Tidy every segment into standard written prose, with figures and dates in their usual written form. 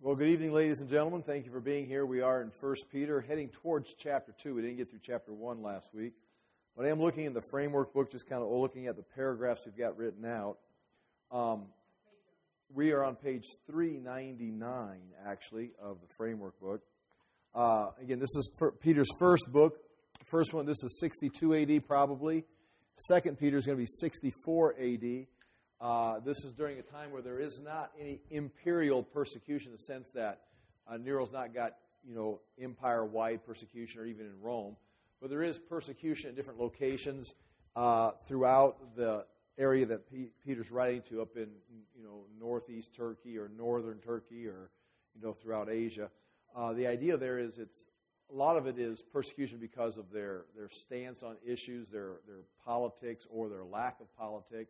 Well, good evening, ladies and gentlemen. Thank you for being here. We are in 1 Peter, heading towards chapter 2. We didn't get through chapter 1 last week. But I am looking in the framework book, just kind of looking at the paragraphs we've got written out. We are on page 399, actually, of the framework book. Again, this is Peter's first book. The first one, this is 62 A.D. probably. Second Peter is going to be 64 A.D. This is during a time where there is not any imperial persecution, in the sense that Nero's not got, empire-wide persecution, or even in Rome. But there is persecution at different locations throughout the area that Peter's writing to, up in, northeast Turkey or northern Turkey, or, throughout Asia. The idea there is a lot of it is persecution because of their stance on issues, their politics, or their lack of politics.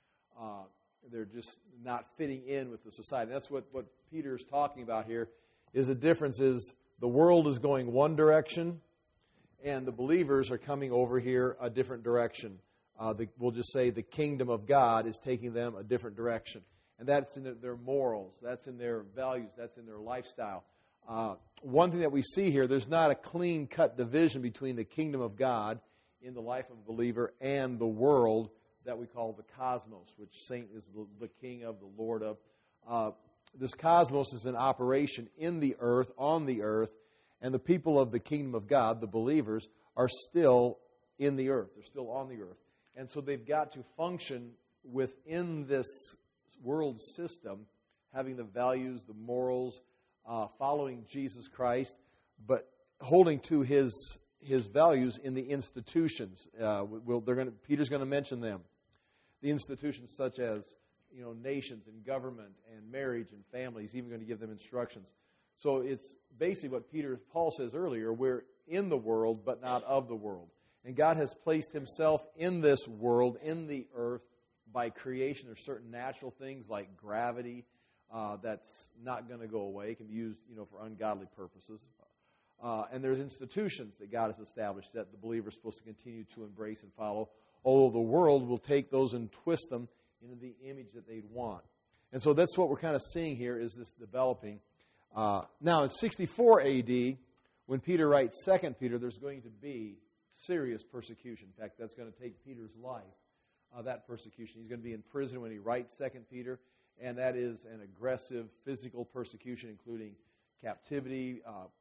They're just not fitting in with the society. That's what Peter's talking about here, is the difference is the world is going one direction, and the believers are coming over here a different direction. We'll just say the kingdom of God is taking them a different direction. And that's in their morals, that's in their values, that's in their lifestyle. One thing that we see here, there's not a clean-cut division between the kingdom of God in the life of a believer and the world that we call the cosmos, which Saint is the king of, the Lord of. This cosmos is in operation in the earth, on the earth, and the people of the kingdom of God, the believers, are still in the earth. They're still on the earth. And so they've got to function within this world system, having the values, the morals, following Jesus Christ, but holding to His values in the institutions. Peter's going to mention them. The institutions such as, nations and government and marriage and family. He's even going to give them instructions. So it's basically what Paul says earlier, we're in the world but not of the world. And God has placed Himself in this world, in the earth, by creation. There's certain natural things like gravity that's not going to go away. It can be used, for ungodly purposes. And there's institutions that God has established that the believer is supposed to continue to embrace and follow, although the world will take those and twist them into the image that they'd want. And so that's what we're kind of seeing here, is this developing. Now, in 64 A.D., when Peter writes 2 Peter, there's going to be serious persecution. In fact, that's going to take Peter's life, that persecution. He's going to be in prison when he writes 2 Peter, and that is an aggressive physical persecution, including captivity,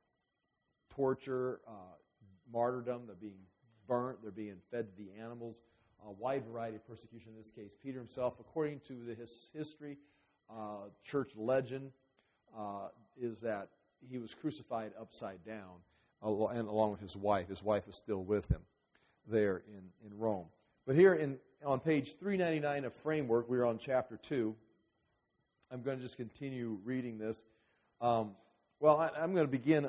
torture, martyrdom. They're being burnt. They're being fed to the animals. A wide variety of persecution in this case. Peter himself, according to his history, church legend, is that he was crucified upside down, and along with his wife. His wife is still with him there in Rome. But here on page 399 of Framework, we're on chapter 2. I'm going to just continue reading this. I'm going to begin.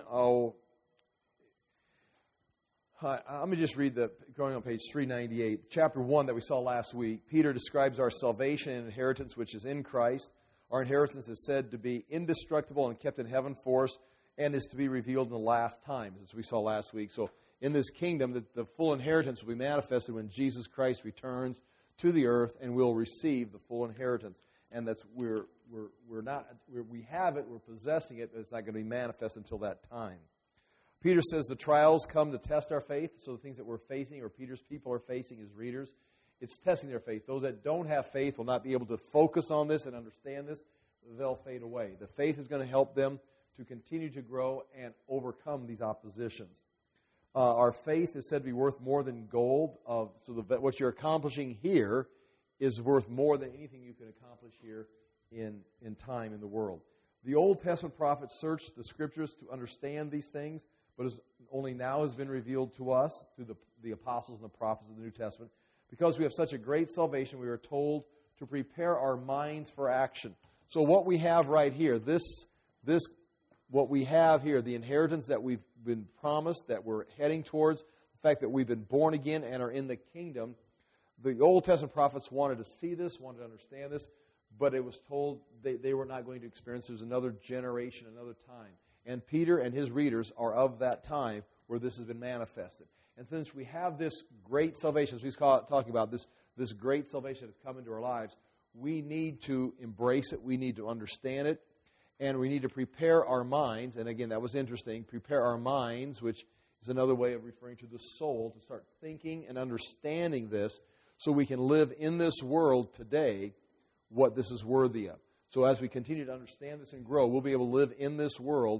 Let me just read going on page 398. Chapter 1 that we saw last week. Peter describes our salvation and inheritance, which is in Christ. Our inheritance is said to be indestructible and kept in heaven for us, and is to be revealed in the last times, as we saw last week. So in this kingdom, the full inheritance will be manifested when Jesus Christ returns to the earth, and we'll receive the full inheritance. And that's we have it, we're possessing it, but it's not going to be manifest until that time. Peter says the trials come to test our faith. So the things that we're facing, or Peter's people are facing as readers, it's testing their faith. Those that don't have faith will not be able to focus on this and understand this. They'll fade away. The faith is going to help them to continue to grow and overcome these oppositions. Our faith is said to be worth more than gold. What you're accomplishing here is worth more than anything you can accomplish here in time in the world. The Old Testament prophets searched the Scriptures to understand these things, but only now has been revealed to us through the apostles and the prophets of the New Testament. Because we have such a great salvation, we are told to prepare our minds for action. So what we have right here, what we have here, the inheritance that we've been promised, that we're heading towards, the fact that we've been born again and are in the kingdom, the Old Testament prophets wanted to see this, wanted to understand this, but it was told they were not going to experience. There's another generation, another time. And Peter and his readers are of that time where this has been manifested. And since we have this great salvation, as he's talking about, this great salvation that's come into our lives, we need to embrace it. We need to understand it. And we need to prepare our minds, and again, that was interesting, prepare our minds, which is another way of referring to the soul, to start thinking and understanding this so we can live in this world today what this is worthy of. So as we continue to understand this and grow, we'll be able to live in this world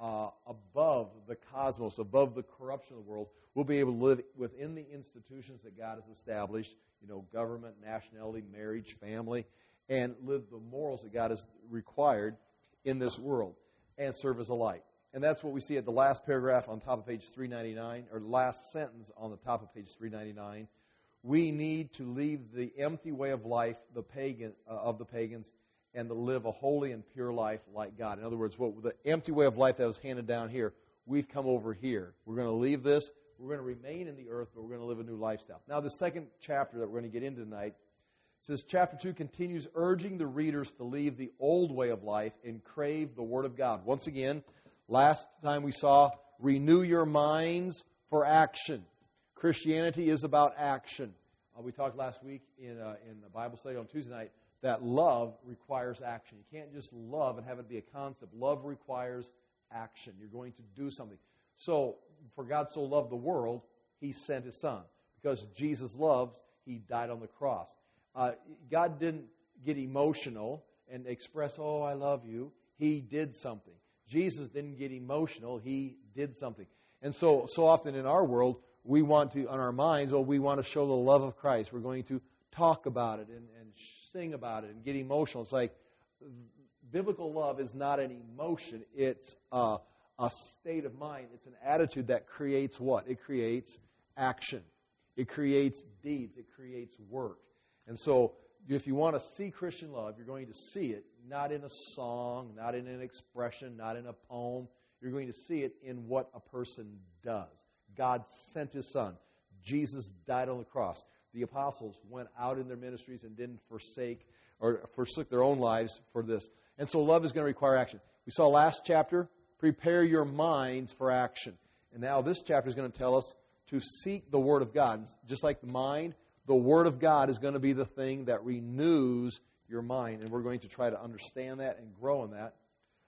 above the cosmos, above the corruption of the world. We'll be able to live within the institutions that God has established, government, nationality, marriage, family, and live the morals that God has required in this world and serve as a light. And that's what we see at the last paragraph on top of page 399, or the last sentence on the top of page 399. We need to leave the empty way of life of the pagans and to live a holy and pure life like God. In other words, the empty way of life that was handed down here, we've come over here. We're going to leave this. We're going to remain in the earth, but we're going to live a new lifestyle. Now, the second chapter that we're going to get into tonight says chapter 2 continues urging the readers to leave the old way of life and crave the Word of God. Once again, last time we saw renew your minds for action. Christianity is about action. We talked last week in the Bible study on Tuesday night that love requires action. You can't just love and have it be a concept. Love requires action. You're going to do something. So, for God so loved the world, He sent His Son. Because Jesus loves, He died on the cross. God didn't get emotional and express, oh, I love you. He did something. Jesus didn't get emotional. He did something. And so often in our world, we want to, on our minds, we want to show the love of Christ. We're going to talk about it and sing about it and get emotional. It's like biblical love is not an emotion. It's a state of mind. It's an attitude that creates what? It creates action. It creates deeds. It creates work. And so if you want to see Christian love, you're going to see it not in a song, not in an expression, not in a poem. You're going to see it in what a person does. God sent His Son. Jesus died on the cross. The apostles went out in their ministries and didn't forsook their own lives for this. And so love is going to require action. We saw last chapter, prepare your minds for action. And now this chapter is going to tell us to seek the Word of God. Just like the mind, the Word of God is going to be the thing that renews your mind. And we're going to try to understand that and grow in that.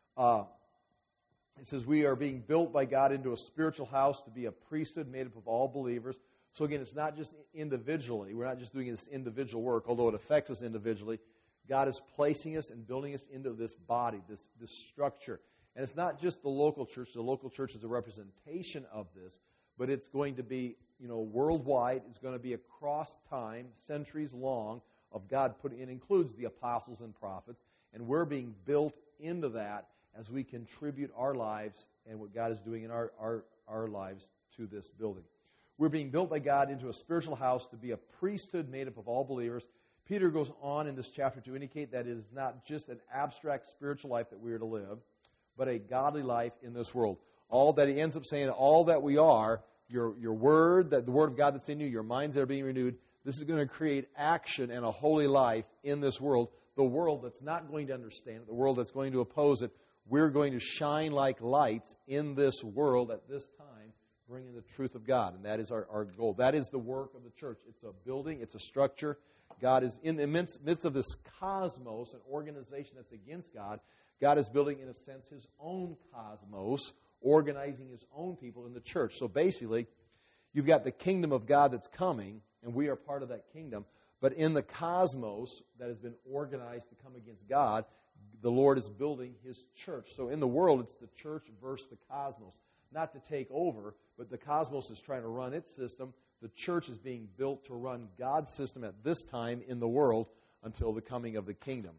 It says we are being built by God into a spiritual house to be a priesthood made up of all believers. So again, it's not just individually. We're not just doing this individual work, although it affects us individually. God is placing us and building us into this body, this structure. And it's not just the local church. The local church is a representation of this, but it's going to be, worldwide. It's going to be across time, centuries long, of God putting. It includes the apostles and prophets, and we're being built into that as we contribute our lives and what God is doing in our lives to this building. We're being built by God into a spiritual house to be a priesthood made up of all believers. Peter goes on in this chapter to indicate that it is not just an abstract spiritual life that we are to live, but a godly life in this world. All that he ends up saying, all that we are, your word, that the Word of God that's in you, your minds that are being renewed, this is going to create action and a holy life in this world. The world that's not going to understand it, the world that's going to oppose it, we're going to shine like lights in this world at this time, bringing the truth of God. And that is our goal. That is the work of the church. It's a building. It's a structure. God is in the midst of this cosmos, an organization that's against God. God is building, in a sense, His own cosmos, organizing His own people in the church. So basically, you've got the kingdom of God that's coming, and we are part of that kingdom. But in the cosmos that has been organized to come against God, the Lord is building His church. So in the world, it's the church versus the cosmos. Not to take over, but the cosmos is trying to run its system. The church is being built to run God's system at this time in the world until the coming of the kingdom.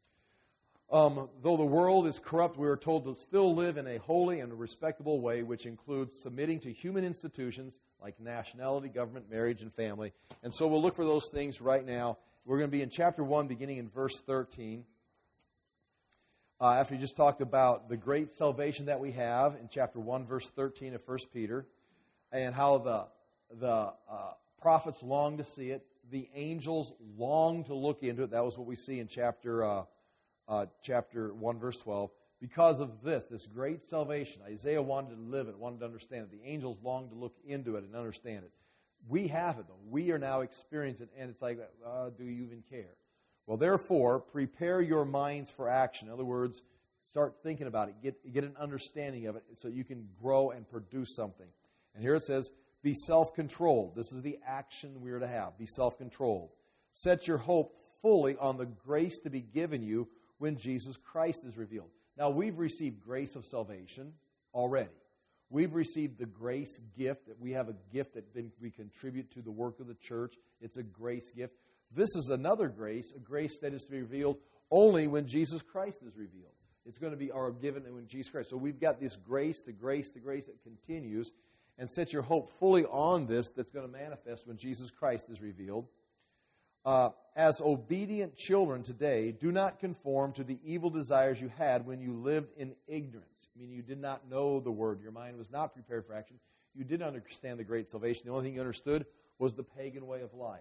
Though the world is corrupt, we are told to still live in a holy and respectable way, which includes submitting to human institutions like nationality, government, marriage, and family. And so we'll look for those things right now. We're going to be in chapter 1, beginning in verse 13. After we just talked about the great salvation that we have in chapter 1, verse 13 of 1 Peter, and how the prophets long to see it, the angels long to look into it. That was what we see in chapter 1, verse 12. Because of this great salvation, Isaiah wanted to live it, wanted to understand it. The angels longed to look into it and understand it. We have it, though. We are now experiencing it, and it's like, do you even care? Well, therefore, prepare your minds for action. In other words, Start thinking about it. Get an understanding of it so you can grow and produce something. And here it says, be self-controlled. This is the action we are to have. Be self-controlled. Set your hope fully on the grace to be given you when Jesus Christ is revealed. Now, we've received grace of salvation already. We've received the grace gift. That we have a gift that we contribute to the work of the church. It's a grace gift. This is another grace, a grace that is to be revealed only when Jesus Christ is revealed. It's going to be given when Jesus Christ. So we've got this grace, the grace that continues. And set your hope fully on this that's going to manifest when Jesus Christ is revealed. As obedient children today, do not conform to the evil desires you had when you lived in ignorance. I mean, you did not know the Word. Your mind was not prepared for action. You didn't understand the great salvation. The only thing you understood was the pagan way of life.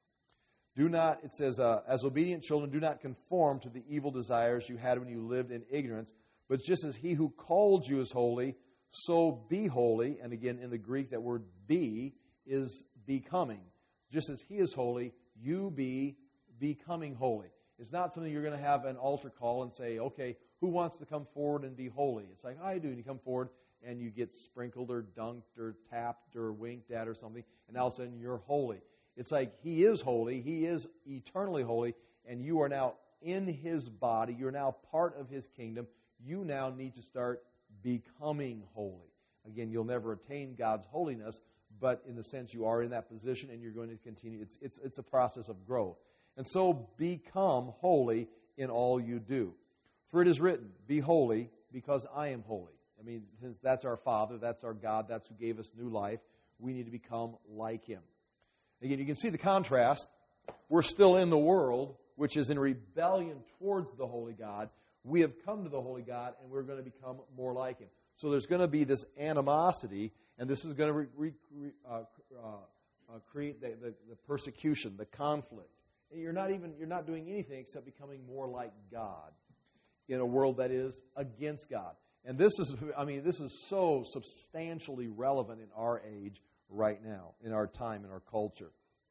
It says, as obedient children, do not conform to the evil desires you had when you lived in ignorance, but just as He who called you is holy, so be holy. And again, in the Greek, that word be is becoming. Just as He is holy, you be becoming holy. It's not something you're going to have an altar call and say, okay, who wants to come forward and be holy? It's like, I do. And you come forward and you get sprinkled or dunked or tapped or winked at or something, and all of a sudden you're holy. It's like He is holy. He is eternally holy, and you are now in His body. You're now part of His kingdom. You now need to start becoming holy. Again, you'll never attain God's holiness, but in the sense you are in that position and you're going to continue. It's a process of growth. And so become holy in all you do. For it is written, be holy because I am holy. I mean, since that's our Father, that's our God, that's who gave us new life, we need to become like Him. Again, you can see the contrast. We're still in the world, which is in rebellion towards the holy God. We have come to the holy God, and we're going to become more like Him. So there's going to be this animosity, and this is going to create the persecution, the conflict. And you're not doing anything except becoming more like God in a world that is against God. And this is so substantially relevant in our age right now, in our time, in our culture.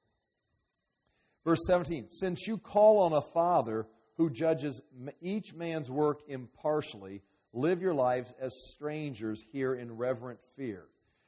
Verse 17, since you call on a Father who judges each man's work impartially, live your lives as strangers here in reverent fear.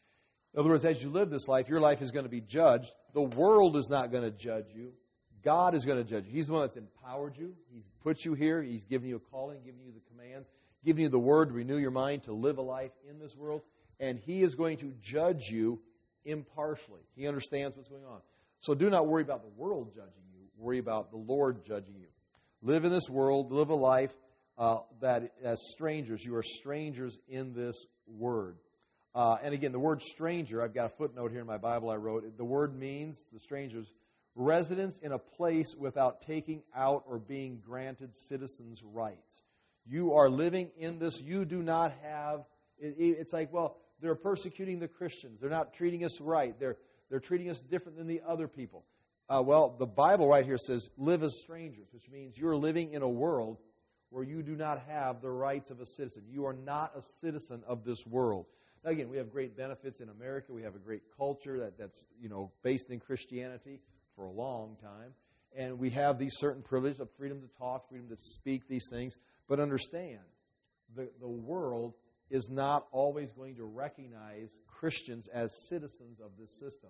In other words, as you live this life, your life is going to be judged. The world is not going to judge you. God is going to judge you. He's the one that's empowered you. He's put you here. He's given you a calling, given you the commands, given you the word to renew your mind, to live a life in this world. And He is going to judge you impartially. He understands what's going on. So do not worry about the world judging you. Worry about the Lord judging you. Live in this world. Live a life that as strangers. You are strangers in this word. And again, the word stranger, I've got a footnote here in my Bible I wrote. The word means, the strangers, residence in a place without taking out or being granted citizens' rights. You are living in this. You do not have, it's like, well, they're persecuting the Christians. They're not treating us right. They're treating us different than the other people. Well, the Bible right here says, live as strangers, which means you're living in a world where you do not have the rights of a citizen. You are not a citizen of this world. Now, again, we have great benefits in America. We have a great culture that's based in Christianity for a long time. And we have these certain privileges of freedom to talk, freedom to speak these things. But understand, the world is not always going to recognize Christians as citizens of this system.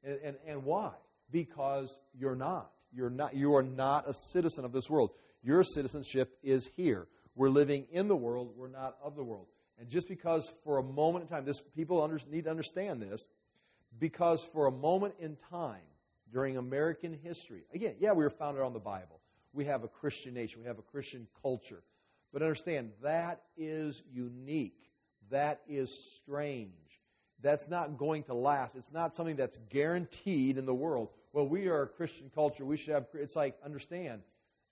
And why? Because you're not. You are not a citizen of this world. Your citizenship is here. We're living in the world. We're not of the world. And just because for a moment in time, people need to understand this, because for a moment in time during American history, again, we were founded on the Bible. We have a Christian nation. We have a Christian culture. But understand, that is unique. That is strange. That's not going to last. It's not something that's guaranteed in the world. Well, we are a Christian culture. We should have, it's like, understand,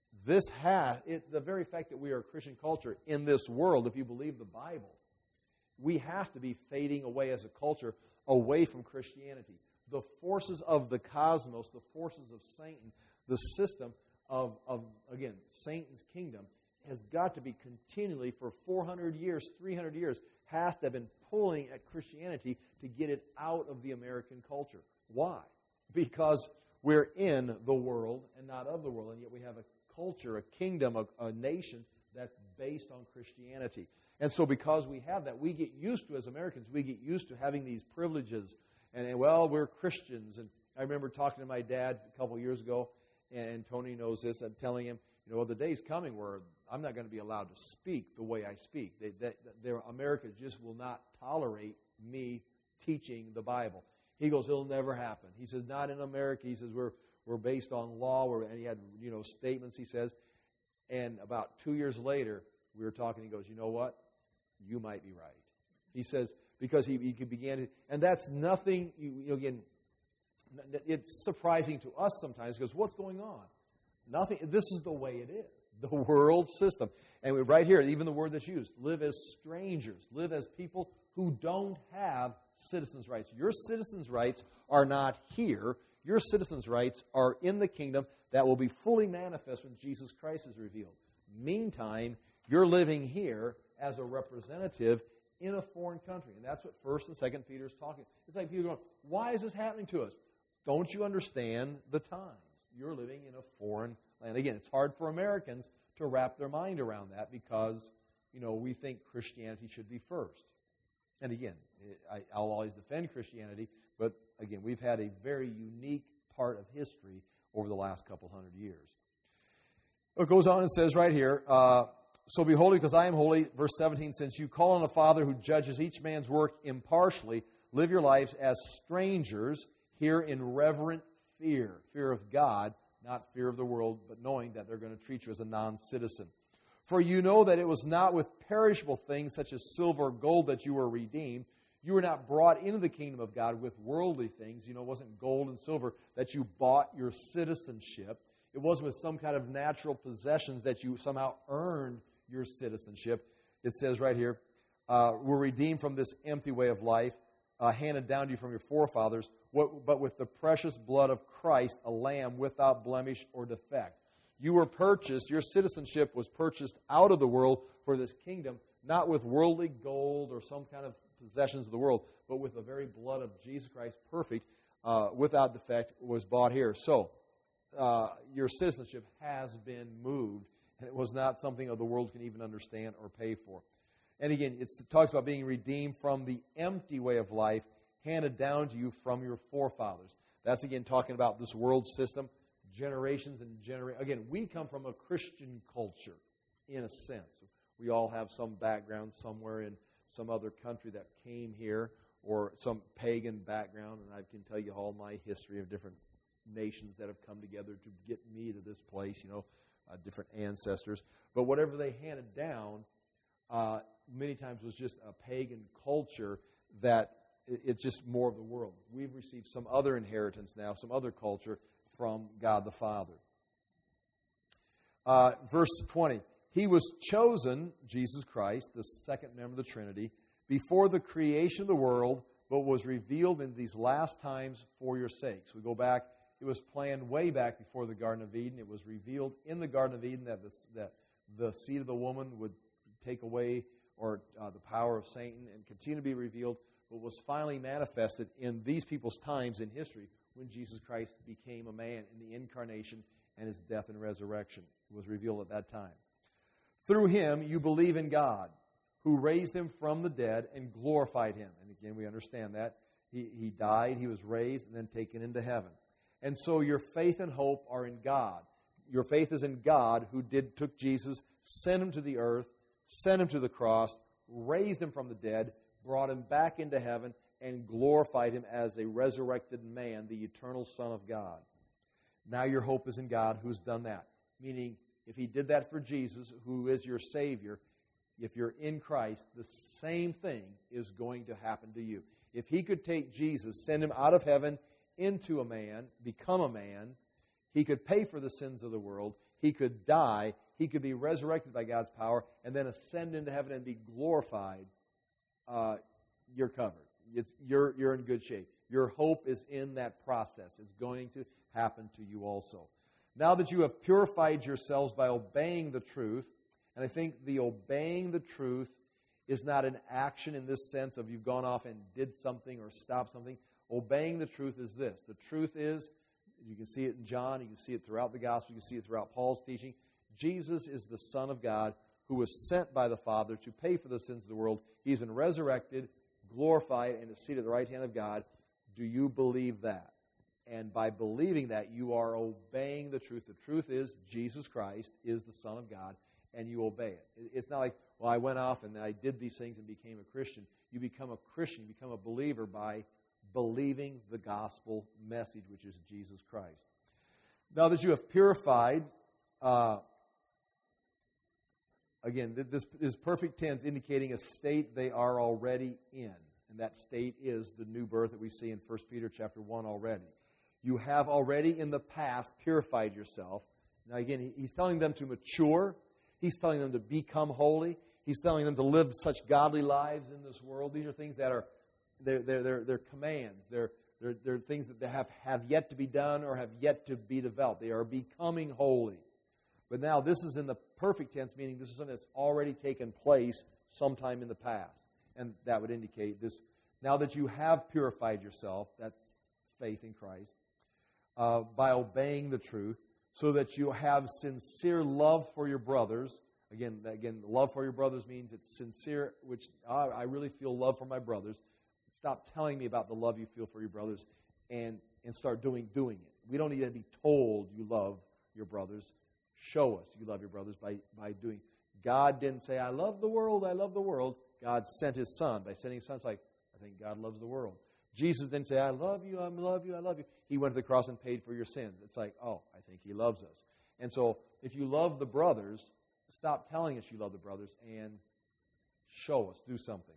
the very fact that we are a Christian culture in this world, if you believe the Bible, we have to be fading away as a culture away from Christianity. The forces of the cosmos, the forces of Satan, the system of again, Satan's kingdom has got to be continually for 400 years, 300 years, has to have been pulling at Christianity to get it out of the American culture. Why? Because we're in the world and not of the world, and yet we have a culture, a kingdom, a nation that's based on Christianity. And so because we have that, we get used to, as Americans, we get used to having these privileges. And well, we're Christians. And I remember talking to my dad a couple of years ago, and Tony knows this. I'm telling him, the day's coming where I'm not going to be allowed to speak the way I speak. America just will not tolerate me teaching the Bible. He goes, it'll never happen. He says, not in America. He says, we're based on law. And he had, statements, he says. And about 2 years later, we were talking. He goes, you know what? You might be right. He says, because he began to, and that's nothing, again, it's surprising to us sometimes because what's going on? Nothing. This is the way it is. The world system. And right here, even the word that's used, live as strangers. Live as people who don't have citizens' rights. Your citizens' rights are not here. Your citizens' rights are in the kingdom that will be fully manifest when Jesus Christ is revealed. Meantime, you're living here as a representative in a foreign country. And that's what 1st and 2nd Peter is talking. It's like people going, why is this happening to us? Don't you understand the times? You're living in a foreign land. Again, it's hard for Americans to wrap their mind around that because, we think Christianity should be first. And again, I'll always defend Christianity, but again, we've had a very unique part of history over the last couple hundred years. It goes on and says right here, so be holy because I am holy. Verse 17, since you call on a Father who judges each man's work impartially, live your lives as strangers here in reverent fear. Fear of God, not fear of the world, but knowing that they're going to treat you as a non-citizen. For you know that it was not with perishable things such as silver or gold that you were redeemed. You were not brought into the kingdom of God with worldly things. It wasn't gold and silver that you bought your citizenship. It wasn't with some kind of natural possessions that you somehow earned your citizenship. It says right here, we're redeemed from this empty way of life, handed down to you from your forefathers, but with the precious blood of Christ, a lamb without blemish or defect. You were purchased, your citizenship was purchased out of the world for this kingdom, not with worldly gold or some kind of possessions of the world, but with the very blood of Jesus Christ, perfect, without defect, was bought here. So, your citizenship has been moved, and it was not something that the world can even understand or pay for. And again, it talks about being redeemed from the empty way of life handed down to you from your forefathers. That's again talking about this world system, generations and generations. Again, we come from a Christian culture, in a sense. We all have some background somewhere in some other country that came here, or some pagan background, and I can tell you all my history of different nations that have come together to get me to this place, different ancestors. But whatever they handed down, many times was just a pagan culture that it's just more of the world. We've received some other inheritance now, some other culture from God the Father. Verse 20, He was chosen, Jesus Christ, the second member of the Trinity, before the creation of the world, but was revealed in these last times for your sakes. We go back, it was planned way back before the Garden of Eden. It was revealed in the Garden of Eden that the seed of the woman would take away the power of Satan and continue to be revealed, but was finally manifested in these people's times in history when Jesus Christ became a man in the incarnation and his death and resurrection. It was revealed at that time. Through him you believe in God, who raised him from the dead and glorified him. And again, we understand that. He died, he was raised, and then taken into heaven. And so your faith and hope are in God. Your faith is in God, who took Jesus, sent him to the earth, sent him to the cross, raised him from the dead, brought him back into heaven, and glorified him as a resurrected man, the eternal Son of God. Now your hope is in God, who's done that. Meaning, if he did that for Jesus, who is your Savior, if you're in Christ, the same thing is going to happen to you. If he could take Jesus, send him out of heaven into a man, become a man, he could pay for the sins of the world, he could die, he could be resurrected by God's power, and then ascend into heaven and be glorified, you're covered. You're in good shape. Your hope is in that process. It's going to happen to you also. Now that you have purified yourselves by obeying the truth, and I think the obeying the truth is not an action in this sense of you've gone off and did something or stopped something. Obeying the truth is this. The truth is, you can see it in John, you can see it throughout the gospel, you can see it throughout Paul's teaching. Jesus is the Son of God who was sent by the Father to pay for the sins of the world. He's been resurrected, glorified, and is seated at the right hand of God. Do you believe that? And by believing that, you are obeying the truth. The truth is Jesus Christ is the Son of God, and you obey it. It's not like, well, I went off and I did these things and became a Christian. You become a Christian, you become a believer by believing the gospel message, which is Jesus Christ. Now that you have purified, again, this is perfect tense indicating a state they are already in. And that state is the new birth that we see in 1 Peter chapter 1 already. You have already in the past purified yourself. Now again, he's telling them to mature. He's telling them to become holy. He's telling them to live such godly lives in this world. These are things that are, they're commands. They're things that they have yet to be done or have yet to be developed. They are becoming holy. But now this is in the perfect tense, meaning this is something that's already taken place sometime in the past. And that would indicate this. Now that you have purified yourself, that's faith in Christ, by obeying the truth, so that you have sincere love for your brothers. Again, love for your brothers means it's sincere, which I really feel love for my brothers. Stop telling me about the love you feel for your brothers and start doing it. We don't need to be told you love your brothers. Show us you love your brothers by doing. God didn't say, I love the world, I love the world. God sent His Son. By sending His Son, it's like, I think God loves the world. Jesus didn't say, I love you, I love you, I love you. He went to the cross and paid for your sins. It's like, oh, I think He loves us. And so, if you love the brothers, stop telling us you love the brothers and show us, do something.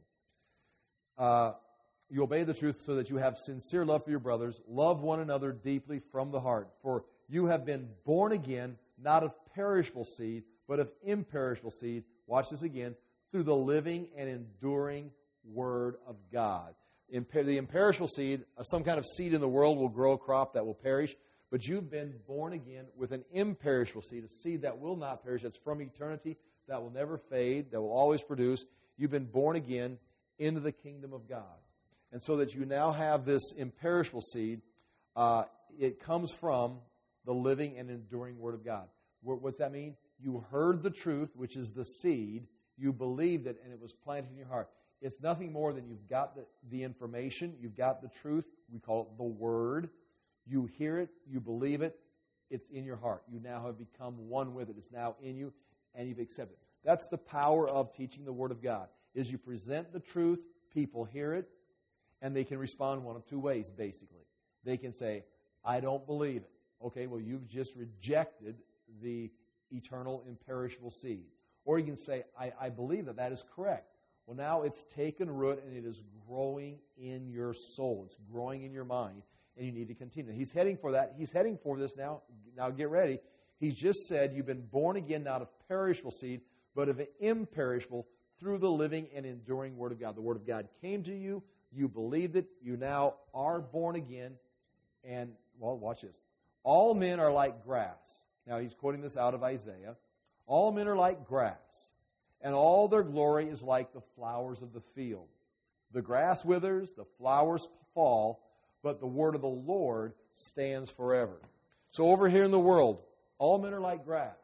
You obey the truth so that you have sincere love for your brothers. Love one another deeply from the heart. For you have been born again, not of perishable seed, but of imperishable seed. Watch this again. Through the living and enduring Word of God. The imperishable seed, some kind of seed in the world will grow a crop that will perish. But you've been born again with an imperishable seed, a seed that will not perish, that's from eternity, that will never fade, that will always produce. You've been born again into the kingdom of God. And so that you now have this imperishable seed, it comes from the living and enduring Word of God. What's that mean? You heard the truth, which is the seed. You believed it, and it was planted in your heart. It's nothing more than you've got the information. You've got the truth. We call it the Word. You hear it. You believe it. It's in your heart. You now have become one with it. It's now in you, and you've accepted it. That's the power of teaching the Word of God, is you present the truth, people hear it, and they can respond one of two ways, basically. They can say, I don't believe it. Okay, well, you've just rejected the eternal, imperishable seed. Or you can say, I believe that is correct. Well, now it's taken root and it is growing in your soul. It's growing in your mind, and you need to continue. He's heading for that. He's heading for this now. Now get ready. He's just said you've been born again, not of perishable seed, but of imperishable through the living and enduring Word of God. The Word of God came to you. You believed it. You now are born again. And, well, watch this. All men are like grass. Now, he's quoting this out of Isaiah. All men are like grass, and all their glory is like the flowers of the field. The grass withers, the flowers fall, but the word of the Lord stands forever. So over here in the world, all men are like grass.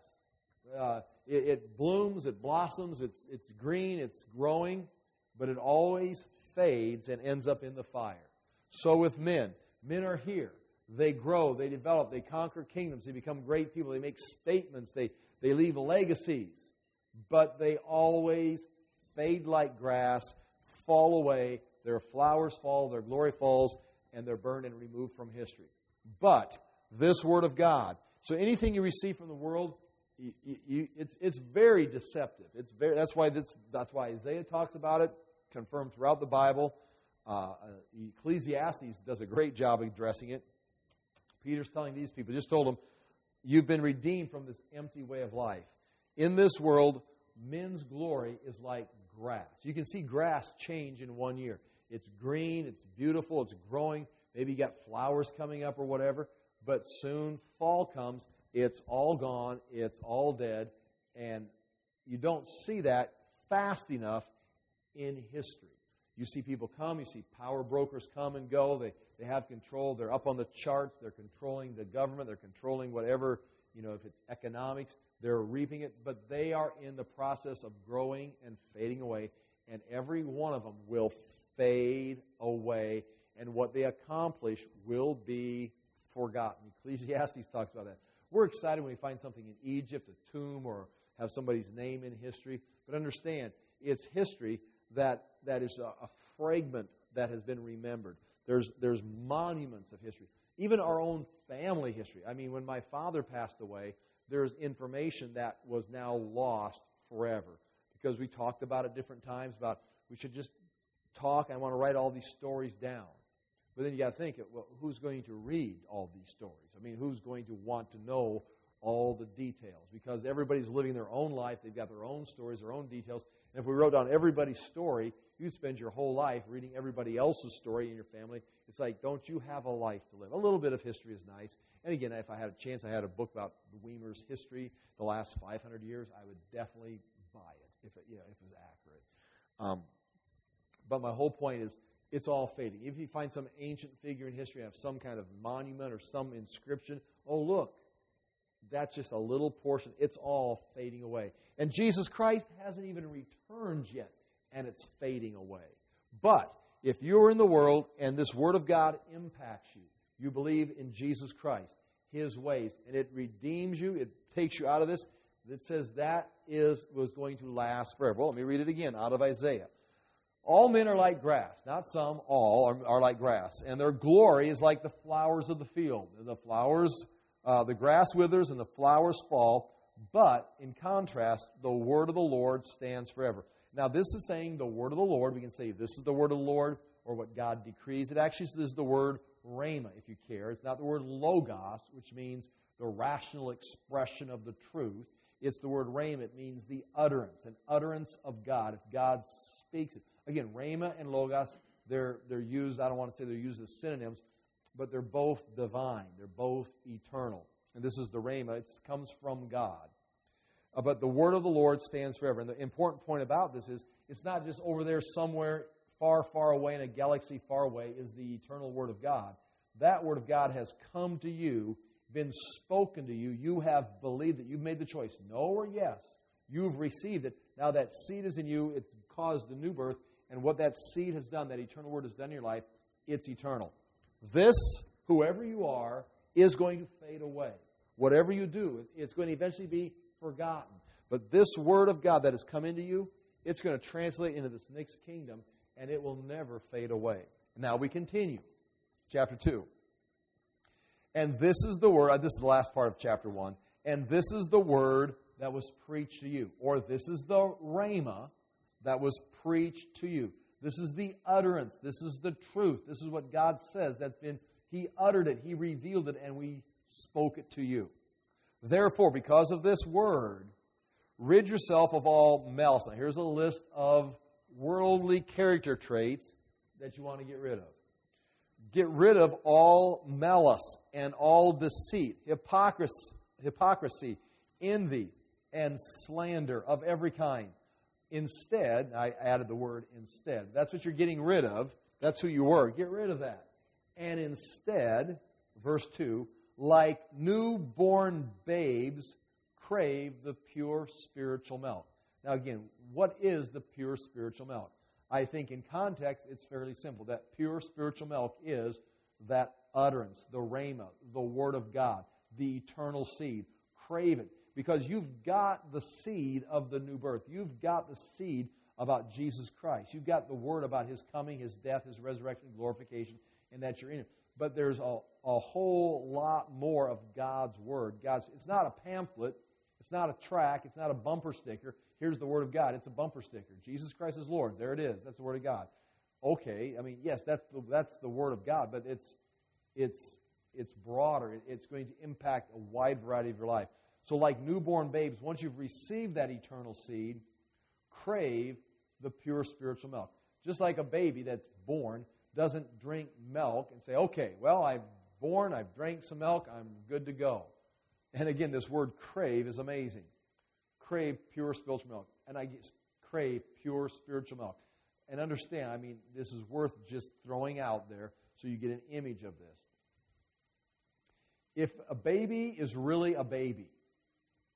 It blooms, it blossoms, it's green, it's growing, but it always fades and ends up in the fire. So with men. Men are here. They grow, they develop, they conquer kingdoms, they become great people, they make statements, they leave legacies, but they always fade like grass, fall away, their flowers fall, their glory falls, and they're burned and removed from history. But this Word of God, so anything you receive from the world, it's very deceptive. That's why Isaiah talks about it, confirmed throughout the Bible. Ecclesiastes does a great job addressing it. Peter's telling these people, just told them, you've been redeemed from this empty way of life. In this world, men's glory is like grass. You can see grass change in 1 year. It's green, it's beautiful, it's growing. Maybe you got flowers coming up or whatever. But soon fall comes, it's all gone, it's all dead. And you don't see that fast enough in history. You see people come, you see power brokers come and go. They have control. They're up on the charts. They're controlling the government. They're controlling whatever, if it's economics. They're reaping it, but they are in the process of growing and fading away, and every one of them will fade away, and what they accomplish will be forgotten. Ecclesiastes talks about that. We're excited when we find something in Egypt, a tomb, or have somebody's name in history, but understand, it's history that is a fragment that has been remembered. There's monuments of history. Even our own family history. I mean, when my father passed away, there's information that was now lost forever. Because we talked about it different times about we should just talk. I want to write all these stories down. But then you got to think, well, who's going to read all these stories? I mean, who's going to want to know all the details? Because everybody's living their own life. They've got their own stories, their own details. And if we wrote down everybody's story, you'd spend your whole life reading everybody else's story in your family. It's like, don't you have a life to live? A little bit of history is nice. And again, if I had a chance, I had a book about the Weimer's history, the last 500 years, I would definitely buy it if it was accurate. But my whole point is, it's all fading. If you find some ancient figure in history, have some kind of monument or some inscription, oh, look, that's just a little portion. It's all fading away. And Jesus Christ hasn't even returned yet, and it's fading away. But if you're in the world and this Word of God impacts you, you believe in Jesus Christ, His ways, and it redeems you, it takes you out of this, it says that was going to last forever. Well, let me read it again out of Isaiah. All men are like grass, not some, all are like grass, and their glory is like the flowers of the field. And the flowers, the grass withers and the flowers fall, but in contrast, the word of the Lord stands forever. Now, this is saying the word of the Lord. We can say this is the word of the Lord or what God decrees. It actually is the word rhema, if you care. It's not the word logos, which means the rational expression of the truth. It's the word rhema. It means the utterance, an utterance of God, if God speaks it. Again, rhema and logos, they're used, I don't want to say they're used as synonyms, but they're both divine. They're both eternal. And this is the rhema. It comes from God. But the word of the Lord stands forever. And the important point about this is it's not just over there somewhere far, far away in a galaxy far away is the eternal word of God. That word of God has come to you, been spoken to you. You have believed it. You've made the choice, no or yes. You've received it. Now that seed is in you. It caused the new birth. And what that seed has done, that eternal word has done in your life, it's eternal. This, whoever you are, is going to fade away. Whatever you do, it's going to eventually be forgotten. But this word of God that has come into you, it's going to translate into this next kingdom, and it will never fade away. Now we continue. Chapter 2. And this is the word, this is the last part of chapter 1, and this is the word that was preached to you. Or this is the rhema that was preached to you. This is the utterance. This is the truth. This is what God says. He uttered it. He revealed it, and we spoke it to you. Therefore, because of this word, rid yourself of all malice. Now, here's a list of worldly character traits that you want to get rid of. Get rid of all malice and all deceit, hypocrisy, envy, and slander of every kind. Instead, I added the word instead. That's what you're getting rid of. That's who you were. Get rid of that. And instead, verse 2, like newborn babes, crave the pure spiritual milk. Now again, what is the pure spiritual milk? I think in context, it's fairly simple. That pure spiritual milk is that utterance, the rhema, the word of God, the eternal seed. Crave it. Because you've got the seed of the new birth. You've got the seed about Jesus Christ. You've got the word about His coming, His death, His resurrection, glorification, and that you're in it. But there's a whole lot more of God's word. It's not a pamphlet. It's not a tract. It's not a bumper sticker. Here's the word of God. It's a bumper sticker. Jesus Christ is Lord. There it is. That's the word of God. Okay, I mean, yes, that's the word of God, but it's broader. It's going to impact a wide variety of your life. So like newborn babes, once you've received that eternal seed, crave the pure spiritual milk. Just like a baby that's born doesn't drink milk and say, okay, well, I've drank some milk, I'm good to go. And again, this word crave is amazing. Crave pure spiritual milk. And I crave pure spiritual milk. And understand, I mean, this is worth just throwing out there so you get an image of this. If a baby is really a baby,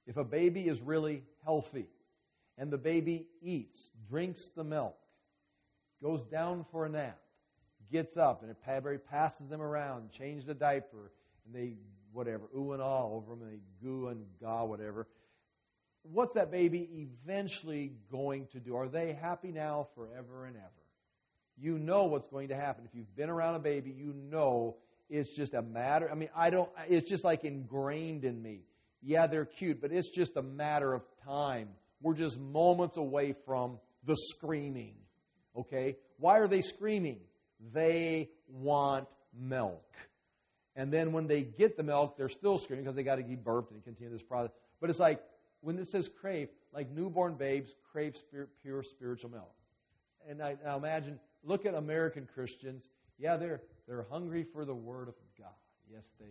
If a baby is really healthy and the baby eats, drinks the milk, goes down for a nap, gets up, and it passes them around, change the diaper, and they, whatever, ooh and ah over them, and they goo and gaw, whatever. What's that baby eventually going to do? Are they happy now forever and ever? You know what's going to happen. If you've been around a baby, you know it's just a matter. It's just like ingrained in me. Yeah, they're cute, but it's just a matter of time. We're just moments away from the screaming. Okay? Why are they screaming? They want milk. And then when they get the milk, they're still screaming because they got to be burped and continue this process. But it's like, when it says crave, like newborn babes crave pure spiritual milk. And now imagine, look at American Christians. Yeah, they're hungry for the Word of God. Yes, they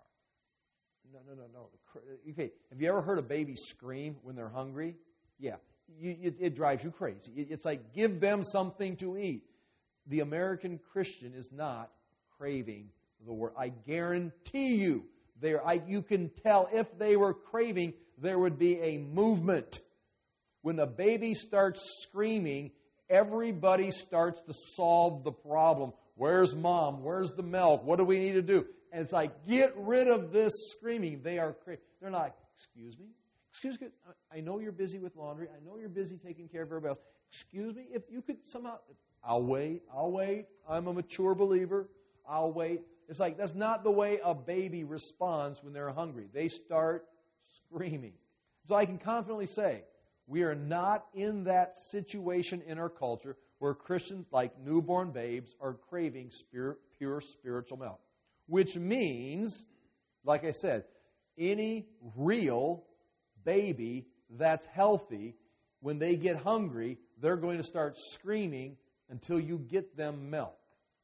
are. No. Okay, have you ever heard a baby scream when they're hungry? Yeah, it drives you crazy. It's like, give them something to eat. The American Christian is not craving the Word. I guarantee you, you can tell if they were craving, there would be a movement. When the baby starts screaming, everybody starts to solve the problem. Where's Mom? Where's the milk? What do we need to do? And it's like, get rid of this screaming. They're not, excuse me? Excuse me, I know you're busy with laundry. I know you're busy taking care of everybody else. Excuse me, if you could somehow, I'll wait. I'm a mature believer. I'll wait. It's like, that's not the way a baby responds when they're hungry. They start screaming. So I can confidently say, we are not in that situation in our culture where Christians, like newborn babes, are craving pure spiritual milk. Which means, like I said, any real baby that's healthy, when they get hungry, they're going to start screaming until you get them milk.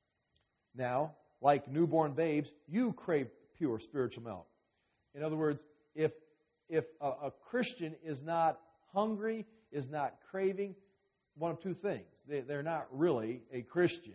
Now, like newborn babes, you crave pure spiritual milk. In other words, if a Christian is not hungry, is not craving, one of two things. They're not really a Christian.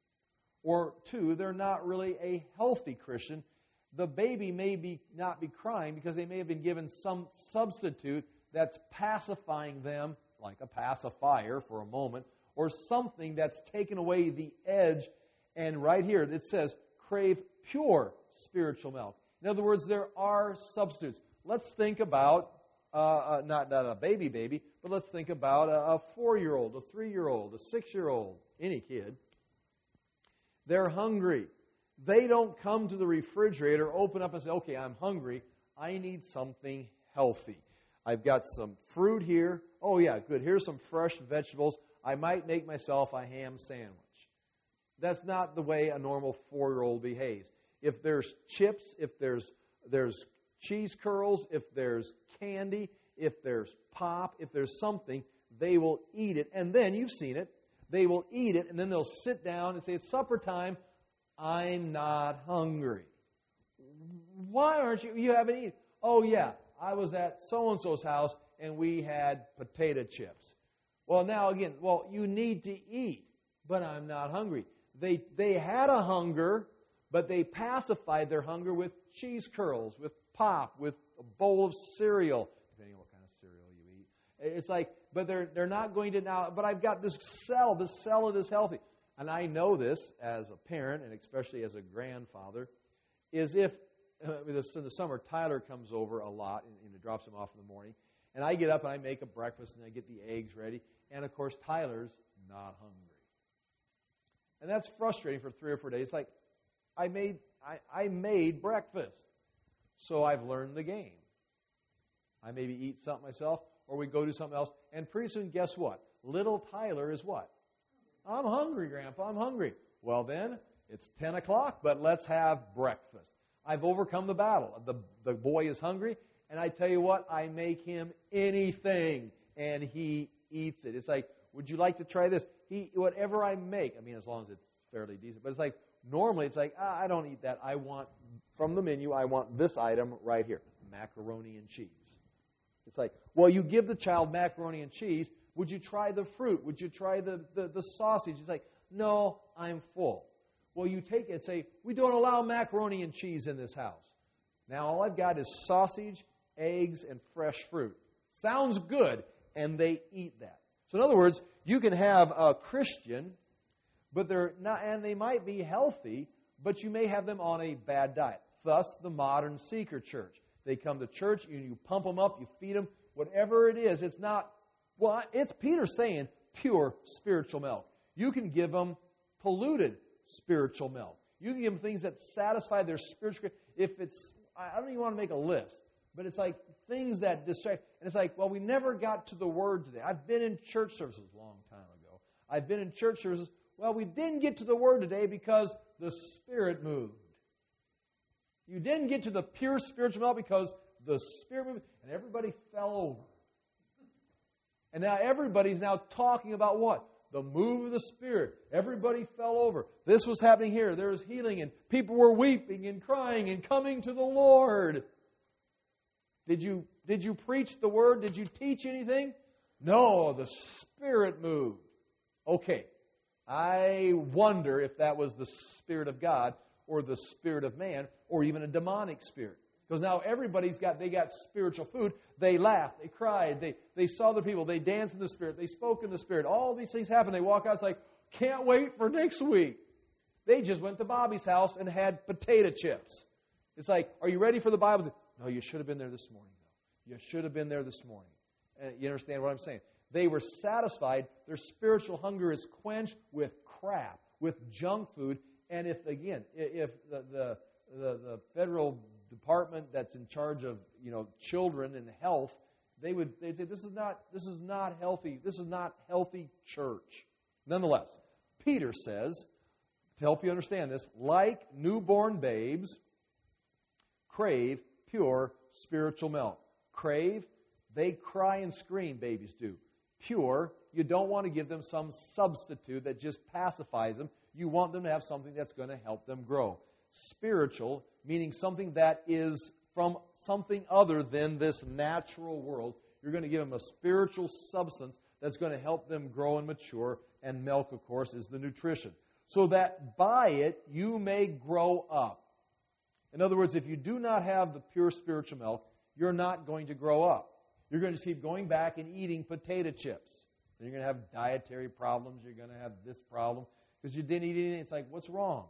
Or two, they're not really a healthy Christian. The baby may not be crying because they may have been given some substitute that's pacifying them, like a pacifier for a moment, or something that's taken away the edge. And right here it says, crave pure spiritual milk. In other words, there are substitutes. Let's think about, not a baby, but let's think about a 4-year-old, a 3-year-old, a 6-year-old, any kid. They're hungry. They don't come to the refrigerator, open up and say, okay, I'm hungry. I need something healthy. I've got some fruit here. Oh, yeah, good. Here's some fresh vegetables. I might make myself a ham sandwich. That's not the way a normal 4-year-old behaves. If there's chips, if there's cheese curls, if there's candy, if there's pop, if there's something, they will eat it. And then, you've seen it, they will eat it, and then they'll sit down and say, it's supper time. I'm not hungry. Why aren't you? You haven't eaten. Oh, yeah, I was at so-and-so's house, and we had potato chips. Well, now again, you need to eat, but I'm not hungry. They had a hunger, but they pacified their hunger with cheese curls, with pop, with a bowl of cereal, depending on what kind of cereal you eat. It's like, but they're not going to now, but I've got this salad is healthy. And I know this as a parent, and especially as a grandfather, is if, in the summer, Tyler comes over a lot, and drops him off in the morning, and I get up and I make a breakfast, and I get the eggs ready, and of course, Tyler's not hungry. And that's frustrating for 3 or 4 days. Like, I made breakfast, so I've learned the game. I maybe eat something myself, or we go do something else, and pretty soon, guess what? Little Tyler is what? I'm hungry, Grandpa, I'm hungry. Well then, it's 10 o'clock, but let's have breakfast. I've overcome the battle. The boy is hungry, and I tell you what, I make him anything, and he eats it. It's like, would you like to try this? Whatever I make, as long as it's fairly decent, but it's like, normally it's like, I don't eat that. I want, from the menu, I want this item right here, macaroni and cheese. It's like, well, you give the child macaroni and cheese, would you try the fruit? Would you try the sausage? It's like, no, I'm full. Well, you take it and say, we don't allow macaroni and cheese in this house. Now all I've got is sausage eggs and fresh fruit. Sounds good, and they eat that. So in other words, you can have a Christian, but they're not, and they might be healthy, but you may have them on a bad diet. Thus, the modern seeker church. They come to church, you pump them up, you feed them, whatever it is. It's not, well, it's Peter saying pure spiritual milk. You can give them polluted spiritual milk. You can give them things that satisfy their spiritual. If it's, I don't even want to make a list, but it's like things that distract. And it's like, well, we never got to the Word today. I've been in church services a long time ago. I've been in church services. Well, we didn't get to the Word today because the Spirit moved. You didn't get to the pure spiritual milk because the Spirit moved, and everybody fell over. And now everybody's now talking about what? The move of the Spirit. Everybody fell over. This was happening here. There was healing, and people were weeping and crying and coming to the Lord. Did you preach the Word? Did you teach anything? No, the Spirit moved. Okay. I wonder if that was the Spirit of God or the spirit of man or even a demonic spirit. Because now they got spiritual food. They laughed, they cried, they saw the people, they danced in the Spirit, they spoke in the Spirit. All these things happen. They walk out, it's like, can't wait for next week. They just went to Bobby's house and had potato chips. It's like, are you ready for the Bible? No, you should have been there this morning, though. You should have been there this morning. You understand what I'm saying? They were satisfied. Their spiritual hunger is quenched with crap, with junk food. And if the federal department that's in charge of children and health, they'd say this is not healthy. This is not healthy church. Nonetheless, Peter says, to help you understand this, like newborn babes, crave pure spiritual milk. Crave, they cry and scream, babies do. Pure, you don't want to give them some substitute that just pacifies them. You want them to have something that's going to help them grow. Spiritual, meaning something that is from something other than this natural world. You're going to give them a spiritual substance that's going to help them grow and mature. And milk, of course, is the nutrition. So that by it you may grow up. In other words, if you do not have the pure spiritual milk, you're not going to grow up. You're going to keep going back and eating potato chips. And you're going to have dietary problems. You're going to have this problem because you didn't eat anything. It's like, what's wrong?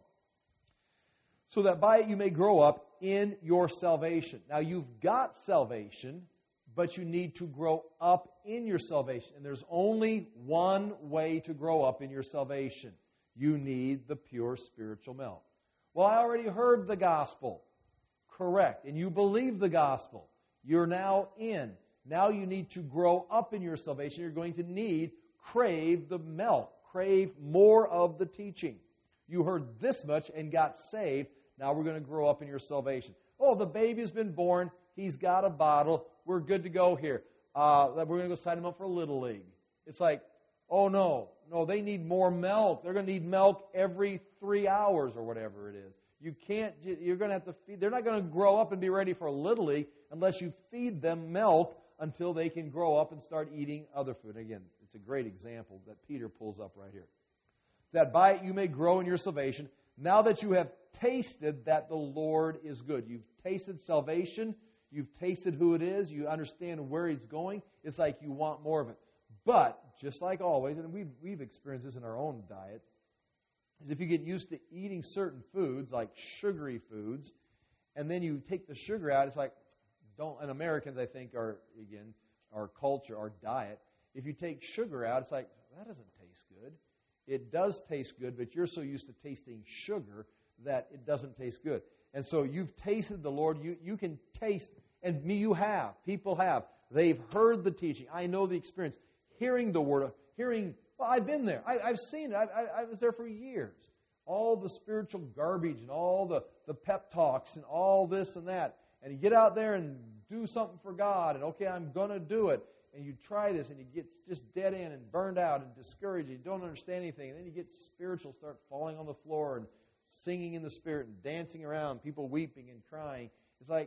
So that by it you may grow up in your salvation. Now, you've got salvation, but you need to grow up in your salvation. And there's only one way to grow up in your salvation. You need the pure spiritual milk. Well, I already heard the gospel. Correct. And you believe the gospel. You're now in. Now you need to grow up in your salvation. You're going to crave the milk. Crave more of the teaching. You heard this much and got saved. Now we're going to grow up in your salvation. Oh, the baby's been born. He's got a bottle. We're good to go here. We're going to go sign him up for Little League. It's like, oh, no, they need more milk. They're going to need milk every 3 hours or whatever it is. You're going to have to feed. They're not going to grow up and be ready for Little League unless you feed them milk until they can grow up and start eating other food. Again, it's a great example that Peter pulls up right here. That by it you may grow in your salvation, now that you have tasted that the Lord is good. You've tasted salvation. You've tasted who it is. You understand where He's going. It's like you want more of it. But, just like always, and we've experienced this in our own diet, is if you get used to eating certain foods, like sugary foods, and then you take the sugar out, it's like, and Americans, I think, our culture, our diet, if you take sugar out, it's like, that doesn't taste good. It does taste good, but you're so used to tasting sugar that it doesn't taste good. And so you've tasted the Lord. You can taste, and you have. People have. They've heard the teaching. I know the experience. Hearing the Word, well, I've been there. I've seen it. I was there for years. All the spiritual garbage and all the pep talks and all this and that. And you get out there and do something for God, and okay, I'm going to do it. And you try this, and you get just dead in and burned out and discouraged. You don't understand anything. And then you get spiritual, start falling on the floor and singing in the Spirit and dancing around, people weeping and crying. It's like,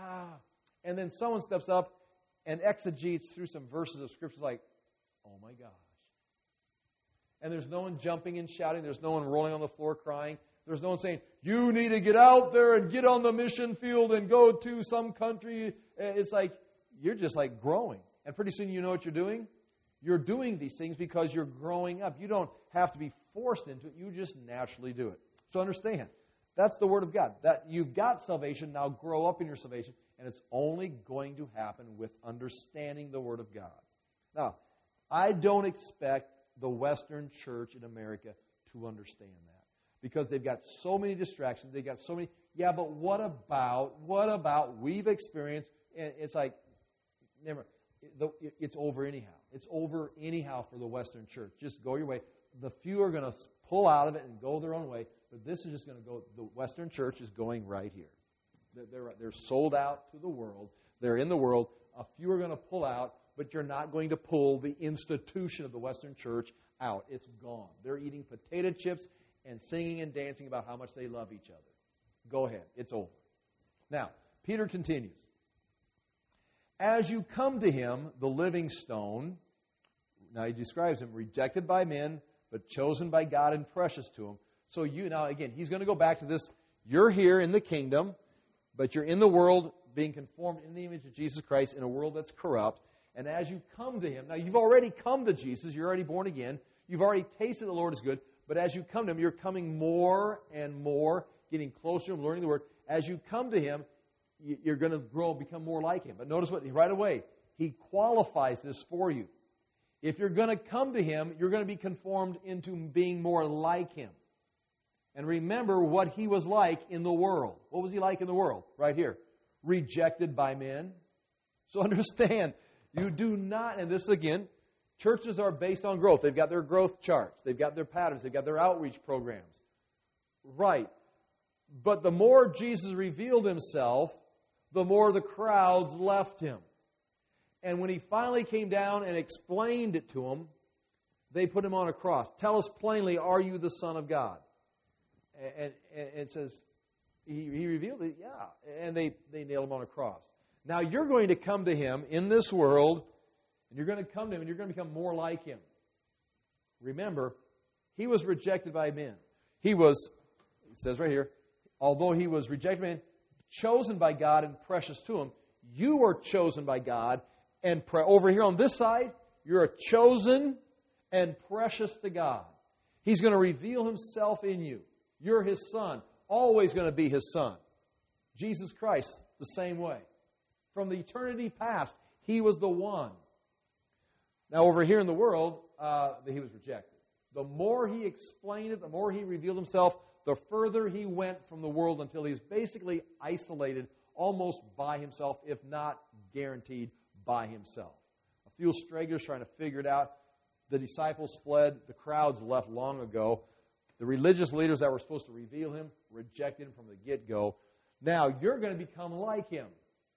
And then someone steps up and exegetes through some verses of Scripture like, oh my gosh. And there's no one jumping and shouting. There's no one rolling on the floor crying. There's no one saying, you need to get out there and get on the mission field and go to some country. It's like, you're just like growing. And pretty soon you know what you're doing. You're doing these things because you're growing up. You don't have to be forced into it. You just naturally do it. So understand, that's the Word of God. That you've got salvation, now grow up in your salvation. And it's only going to happen with understanding the Word of God. Now, I don't expect the Western church in America to understand that. Because they've got so many distractions. They've got so many, yeah, but what about we've experienced, and it's like, never, it's over anyhow. It's over anyhow for the Western church. Just go your way. The few are going to pull out of it and go their own way, but this is just going to go, the Western church is going right here. They're sold out to the world. They're in the world. A few are going to pull out, but you're not going to pull the institution of the Western church out. It's gone. They're eating potato chips and singing and dancing about how much they love each other. Go ahead. It's over. Now, Peter continues. As you come to him, the living stone, now he describes him, rejected by men, but chosen by God and precious to him. So now again, he's going to go back to this. You're here in the kingdom, but you're in the world being conformed in the image of Jesus Christ in a world that's corrupt. And as you come to him, now you've already come to Jesus. You're already born again. You've already tasted the Lord is good. But as you come to him, you're coming more and more, getting closer and learning the Word. As you come to him, you're going to grow, become more like him. But notice what, right away, he qualifies this for you. If you're going to come to him, you're going to be conformed into being more like him. And remember what he was like in the world. What was he like in the world? Right here. Rejected by men. So understand, you do not, and this again, churches are based on growth. They've got their growth charts. They've got their patterns. They've got their outreach programs. Right. But the more Jesus revealed himself, the more the crowds left him. And when he finally came down and explained it to them, they put him on a cross. Tell us plainly, are you the Son of God? And it says, he revealed it, yeah. And they nailed him on a cross. Now you're going to come to him in this world, and you're going to come to him, and you're going to become more like him. Remember, he was rejected by men. He was, it says right here, although he was rejected by men, chosen by God and precious to him, you are chosen by God, and over here on this side, you're chosen and precious to God. He's going to reveal himself in you. You're his son, always going to be his son. Jesus Christ, the same way. From the eternity past, he was the one. Now, over here in the world, he was rejected. The more he explained it, the more he revealed himself, the further he went from the world until he was basically isolated almost by himself, if not guaranteed by himself. A few stragglers trying to figure it out. The disciples fled. The crowds left long ago. The religious leaders that were supposed to reveal him rejected him from the get-go. Now, you're going to become like him.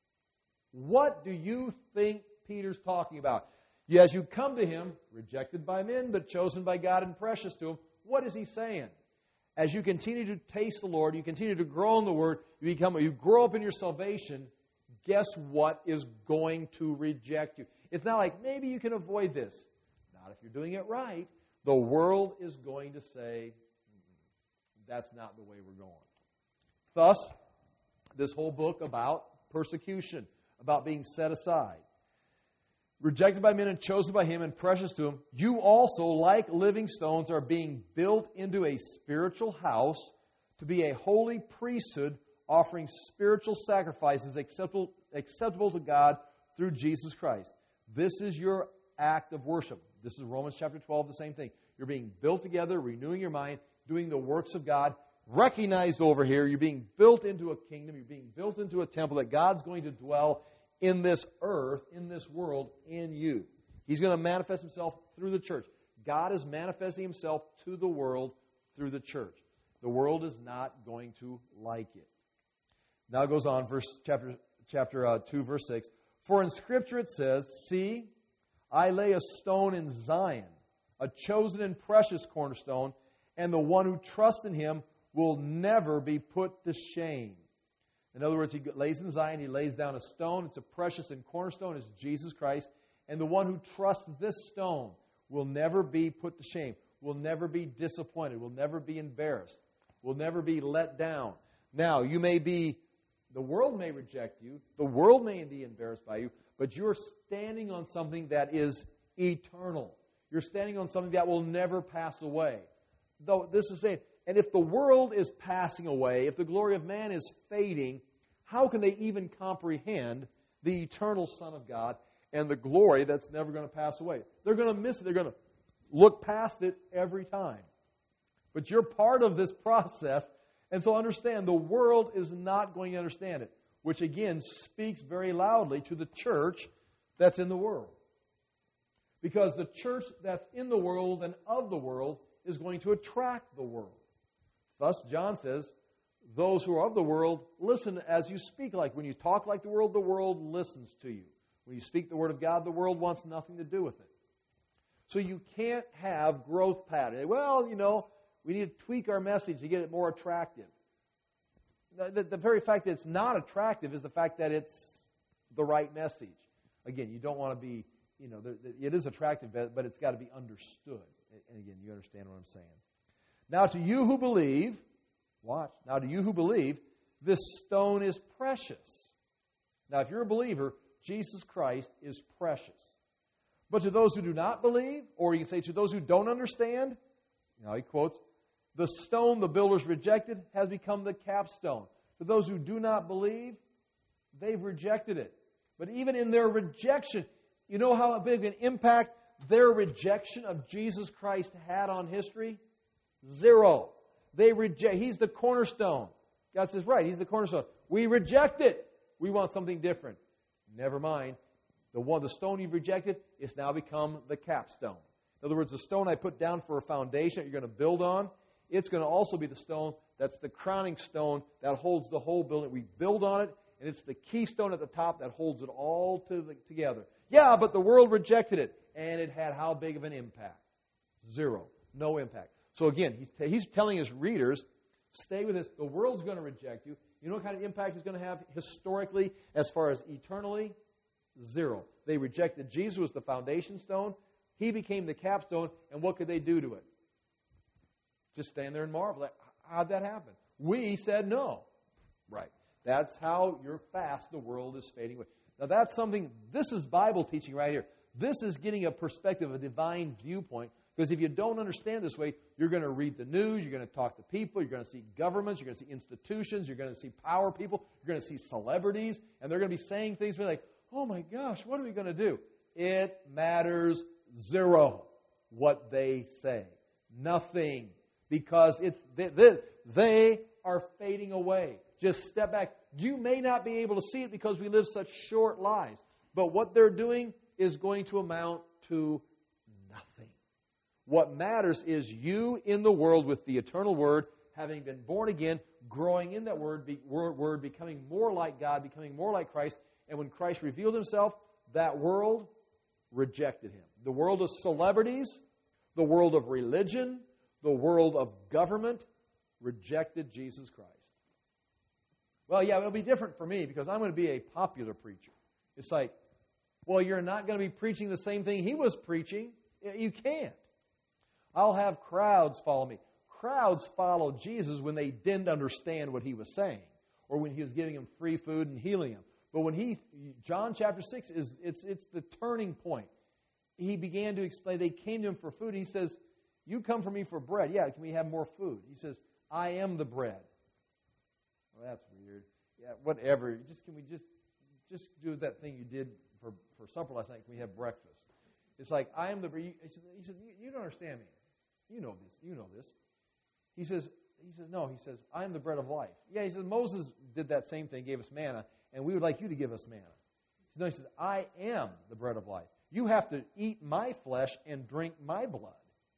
What do you think Peter's talking about? As you come to him, rejected by men, but chosen by God and precious to him, what is he saying? As you continue to taste the Lord, you continue to grow in the Word, you grow up in your salvation, guess what is going to reject you? It's not like, maybe you can avoid this. Not if you're doing it right. The world is going to say, that's not the way we're going. Thus, this whole book about persecution, about being set aside. Rejected by men and chosen by him and precious to him, you also, like living stones, are being built into a spiritual house to be a holy priesthood, offering spiritual sacrifices acceptable to God through Jesus Christ. This is your act of worship. This is Romans chapter 12, the same thing. You're being built together, renewing your mind, doing the works of God. Recognized over here, you're being built into a kingdom, you're being built into a temple that God's going to dwell in this earth, in this world, in you. He's going to manifest himself through the church. God is manifesting himself to the world through the church. The world is not going to like it. Now it goes on, chapter 2, verse 6. For in Scripture it says, see, I lay a stone in Zion, a chosen and precious cornerstone, and the one who trusts in him will never be put to shame. In other words, he lays in Zion, he lays down a stone. It's a precious and cornerstone, is Jesus Christ. And the one who trusts this stone will never be put to shame, will never be disappointed, will never be embarrassed. will never be let down. Now, the world may reject you, the world may be embarrassed by you, but you're standing on something that is eternal. You're standing on something that will never pass away. Though this is saying, and if the world is passing away, if the glory of man is fading, how can they even comprehend the eternal Son of God and the glory that's never going to pass away? They're going to miss it. They're going to look past it every time. But you're part of this process, and so understand, the world is not going to understand it, which again speaks very loudly to the church that's in the world. Because the church that's in the world and of the world is going to attract the world. Thus, John says, those who are of the world, listen as you speak like. When you talk like the world listens to you. When you speak the word of God, the world wants nothing to do with it. So you can't have growth pattern. Well, we need to tweak our message to get it more attractive. The very fact that it's not attractive is the fact that it's the right message. Again, you don't want to be, it is attractive, but it's got to be understood. And again, you understand what I'm saying. Now to you who believe, watch, now to you who believe, this stone is precious. Now if you're a believer, Jesus Christ is precious. But to those who do not believe, or you can say to those who don't understand, now he quotes, the stone the builders rejected has become the capstone. To those who do not believe, they've rejected it. But even in their rejection, you know how big an impact their rejection of Jesus Christ had on history? Zero. He's the cornerstone. God says, right, He's the cornerstone. We reject it. We want something different. Never mind. The stone you've rejected, it's now become the capstone. In other words, the stone I put down for a foundation that you're going to build on, it's going to also be the stone that's the crowning stone that holds the whole building. We build on it, and it's the keystone at the top that holds it all together. Yeah, but the world rejected it, and it had how big of an impact? Zero. No impact. So again, he's telling his readers, stay with this. The world's going to reject you. You know what kind of impact it's going to have historically as far as eternally? Zero. They rejected Jesus as the foundation stone. He became the capstone, and what could they do to it? Just stand there and marvel. How'd that happen? We said no. Right. That's how you're fast the world is fading away. Now that's something, this is Bible teaching right here. This is getting a perspective, a divine viewpoint. Because if you don't understand this way, you're going to read the news, you're going to talk to people, you're going to see governments, you're going to see institutions, you're going to see power people, you're going to see celebrities, and they're going to be saying things like, oh my gosh, what are we going to do? It matters zero what they say. Nothing. Because they are fading away. Just step back. You may not be able to see it because we live such short lives. But what they're doing is going to amount to nothing. What matters is you in the world with the eternal Word, having been born again, growing in that Word, becoming more like God, becoming more like Christ. And when Christ revealed Himself, that world rejected Him. The world of celebrities, the world of religion, the world of government rejected Jesus Christ. Well, yeah, it'll be different for me because I'm going to be a popular preacher. It's like, well, you're not going to be preaching the same thing He was preaching. You can't. I'll have crowds follow me. Crowds followed Jesus when they didn't understand what He was saying or when He was giving them free food and healing them. But when John chapter 6, it's the turning point. He began to explain, they came to Him for food. He says, you come for me for bread. Yeah, can we have more food? He says, I am the bread. Well, that's weird. Yeah, whatever. Can we just do that thing you did for supper last night? Can we have breakfast? It's like, I am the bread. He said, you don't understand me. You know this. You know this. He says, no. He says, I am the bread of life. Yeah, he says, Moses did that same thing, gave us manna, and we would like you to give us manna. No, he says, I am the bread of life. You have to eat my flesh and drink my blood.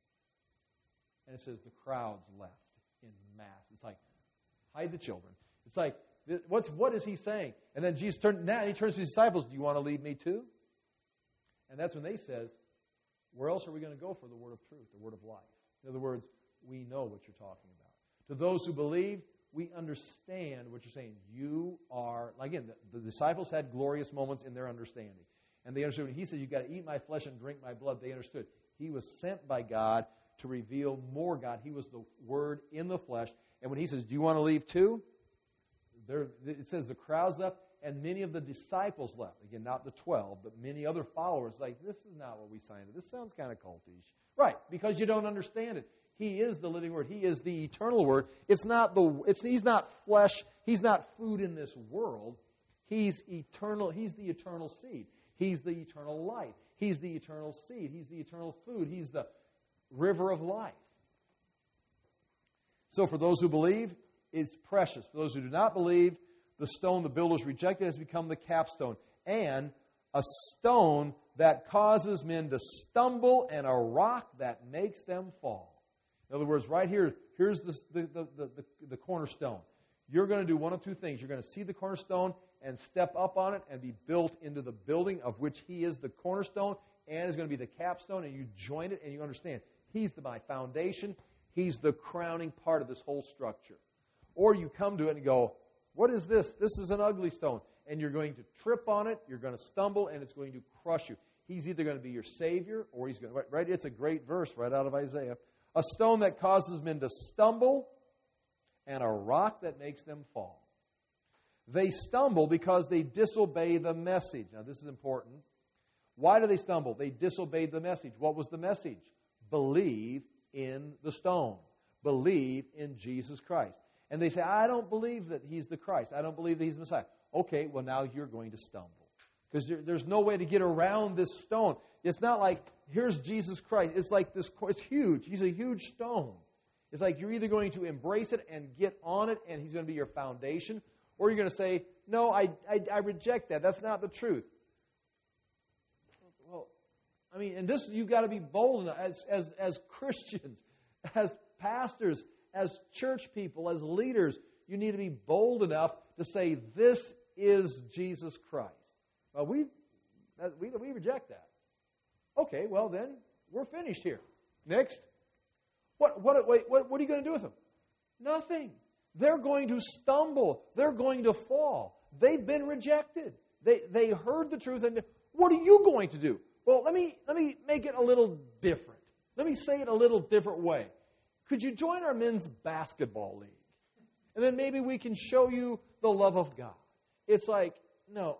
And it says the crowds left in mass. It's like, hide the children. It's like, what is He saying? And then Jesus turns to His disciples, do you want to lead me too? And that's when they says, where else are we going to go for the word of truth, the word of life? In other words, we know what you're talking about. To those who believe, we understand what you're saying. You are, again, the disciples had glorious moments in their understanding. And they understood when He said, you've got to eat my flesh and drink my blood, they understood. He was sent by God to reveal more God. He was the Word in the flesh. And when he says, do you want to leave too? It says the crowds left, and many of the disciples left. Again, not the 12, but many other followers. Like, this is not what we signed up. This sounds kind of cultish. Right, because you don't understand it. He is the living Word. He is the eternal Word. He's not flesh. He's not food in this world. He's eternal. He's the eternal seed. He's the eternal light. He's the eternal seed. He's the eternal food. He's the river of life. So for those who believe, it's precious. For those who do not believe, the stone the builders rejected has become the capstone, and a stone that causes men to stumble, and a rock that makes them fall. In other words, right here, here's the cornerstone. You're going to do one of two things. You're going to see the cornerstone and step up on it and be built into the building of which He is the cornerstone and is going to be the capstone, and you join it and you understand He's my foundation. He's the crowning part of this whole structure. Or you come to it and go, what is this? This is an ugly stone. And you're going to trip on it, you're going to stumble, and it's going to crush you. He's either going to be your Savior, or He's going to... Right? It's a great verse right out of Isaiah. A stone that causes men to stumble, and a rock that makes them fall. They stumble because they disobey the message. Now, this is important. Why do they stumble? They disobeyed the message. What was the message? Believe in the stone. Believe in Jesus Christ. And they say, I don't believe that He's the Christ. I don't believe that He's the Messiah. Okay, well, now you're going to stumble. Because there's no way to get around this stone. It's not like, here's Jesus Christ. It's like this, it's huge. He's a huge stone. It's like you're either going to embrace it and get on it, and He's going to be your foundation, or you're going to say, no, I reject that. That's not the truth. Well, I mean, and this, you've got to be bold enough as Christians, as pastors, as church people, as leaders. You need to be bold enough to say, this is Jesus Christ. Well, we reject that. Okay, well then, we're finished here. Next. What are you going to do with them? Nothing. They're going to stumble. They're going to fall. They've been rejected. They heard the truth, and what are you going to do? Well, let me make it a little different. Let me say it a little different way. Could you join our men's basketball league? And then maybe we can show you the love of God. It's like, no,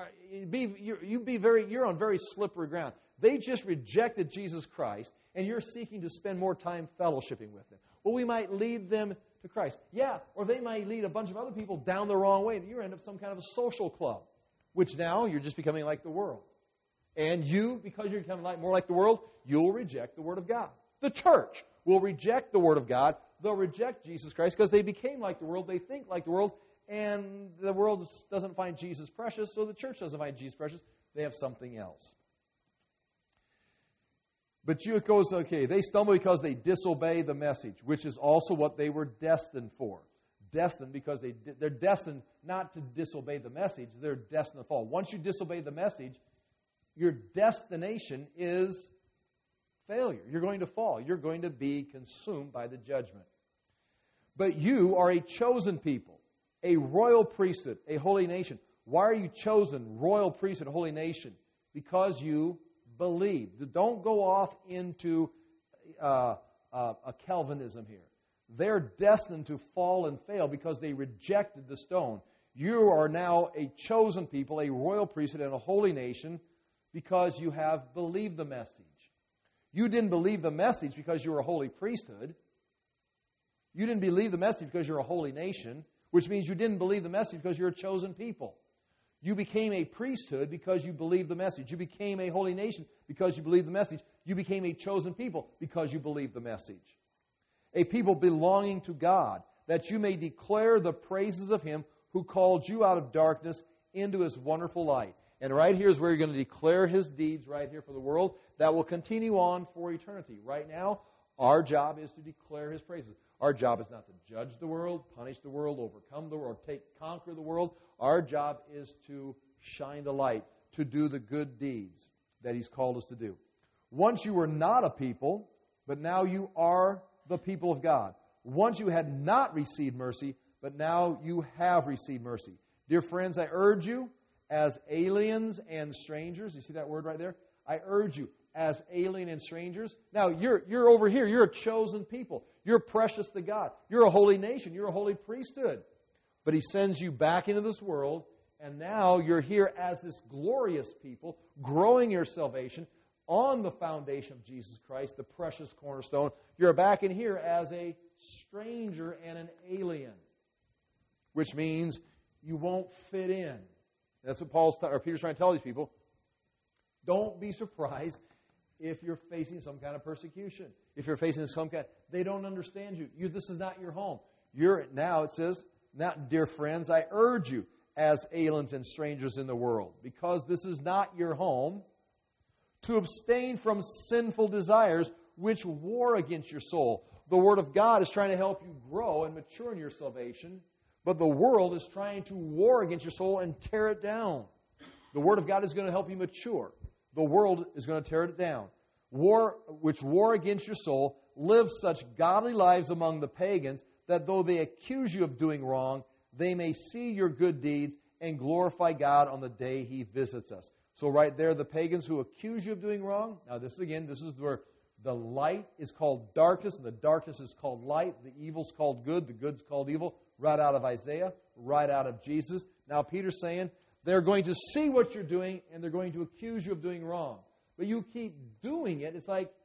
you're on very slippery ground. They just rejected Jesus Christ, and you're seeking to spend more time fellowshipping with them. Well, we might lead them to Christ. Yeah, or they might lead a bunch of other people down the wrong way, and you end up some kind of a social club, which now you're just becoming like the world. And you, because you're becoming more like the world, you'll reject the Word of God. The church will reject the Word of God. They'll reject Jesus Christ because they became like the world. They think like the world, and the world doesn't find Jesus precious, so the church doesn't find Jesus precious. They have something else. But it goes, okay, they stumble because they disobey the message, which is also what they were destined for. Destined because they're destined not to disobey the message, they're destined to fall. Once you disobey the message, your destination is failure. You're going to fall. You're going to be consumed by the judgment. But you are a chosen people, a royal priesthood, a holy nation. Why are you chosen, royal priesthood, holy nation? Because you believe. Don't go off into a Calvinism here. They're destined to fall and fail because they rejected the stone. You are now a chosen people, a royal priesthood, and a holy nation because you have believed the message. You didn't believe the message because you were a holy priesthood. You didn't believe the message because you're a holy nation, which means you didn't believe the message because you're a chosen people. You became a priesthood because you believed the message. You became a holy nation because you believed the message. You became a chosen people because you believed the message. A people belonging to God, that you may declare the praises of Him who called you out of darkness into His wonderful light. And right here is where you're going to declare His deeds right here for the world that will continue on for eternity. Right now, our job is to declare His praises. Our job is not to judge the world, punish the world, overcome the world, conquer the world. Our job is to shine the light, to do the good deeds that He's called us to do. Once you were not a people, but now you are the people of God. Once you had not received mercy, but now you have received mercy. Dear friends, I urge you, as aliens and strangers, you see that word right there? I urge you, as alien and strangers. Now, you're over here. You're a chosen people. You're precious to God. You're a holy nation. You're a holy priesthood. But He sends you back into this world, and now you're here as this glorious people, growing your salvation on the foundation of Jesus Christ, the precious cornerstone. You're back in here as a stranger and an alien, which means you won't fit in. That's what Peter's trying to tell these people. Don't be surprised if you're facing some kind of persecution. If you're facing some kind, they don't understand you. This is not your home. Now it says, now, dear friends, I urge you as aliens and strangers in the world, because this is not your home, to abstain from sinful desires which war against your soul. The Word of God is trying to help you grow and mature in your salvation, but the world is trying to war against your soul and tear it down. The Word of God is going to help you mature. The world is going to tear it down. Which war against your soul, live such godly lives among the pagans, that though they accuse you of doing wrong, they may see your good deeds and glorify God on the day He visits us. So right there, the pagans who accuse you of doing wrong. Now this is where the light is called darkness, and the darkness is called light. The evil's called good, the good's called evil. Right out of Isaiah, right out of Jesus. Now Peter's saying, they're going to see what you're doing, and they're going to accuse you of doing wrong. But you keep doing it. It's like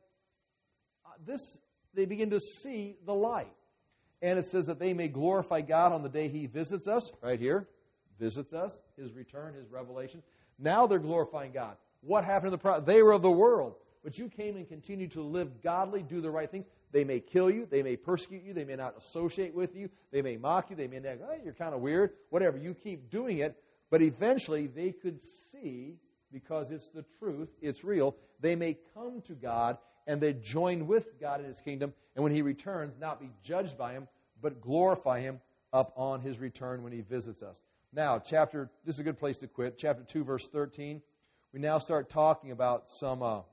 they begin to see the light. And it says that they may glorify God on the day He visits us, right here, visits us, His return, His revelation. Now they're glorifying God. What happened to the prophet? They were of the world, but you came and continued to live godly, do the right things. They may kill you, they may persecute you, they may not associate with you, they may mock you, they may think, oh, you're kind of weird, whatever. You keep doing it, but eventually they could see, because it's the truth, it's real, they may come to God and they join with God in His kingdom, and when He returns, not be judged by Him, but glorify Him up on His return when He visits us. Now, this is a good place to quit. Chapter 2, verse 13. We now start talking about some of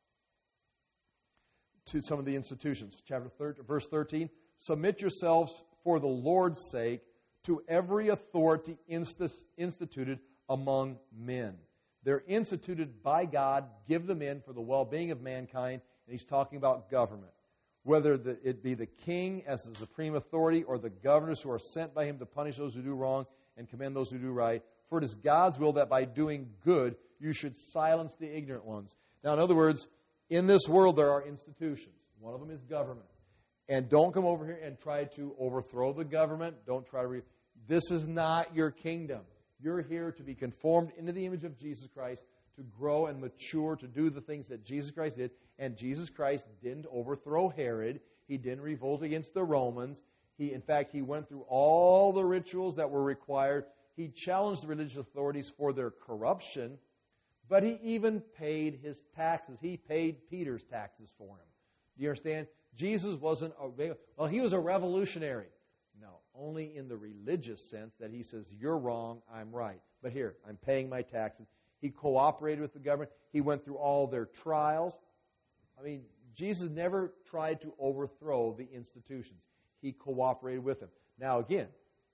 the institutions. Verse 13. Submit yourselves for the Lord's sake to every authority instituted among men. They're instituted by God, give them in for the well-being of mankind, and He's talking about government. Whether it be the king as the supreme authority or the governors who are sent by Him to punish those who do wrong and commend those who do right. For it is God's will that by doing good you should silence the ignorant ones. Now, in other words, in this world there are institutions. One of them is government. And don't come over here and try to overthrow the government. Don't try to... This is not your kingdom. You're here to be conformed into the image of Jesus Christ, to grow and mature, to do the things that Jesus Christ did. And Jesus Christ didn't overthrow Herod. He didn't revolt against the Romans. In fact, He went through all the rituals that were required. He challenged the religious authorities for their corruption, but He even paid His taxes. He paid Peter's taxes for him. Do you understand? Jesus wasn't He was a revolutionary. No, only in the religious sense that He says, you're wrong, I'm right. But here, I'm paying my taxes. He cooperated with the government. He went through all their trials. I mean, Jesus never tried to overthrow the institutions. He cooperated with them. Now again,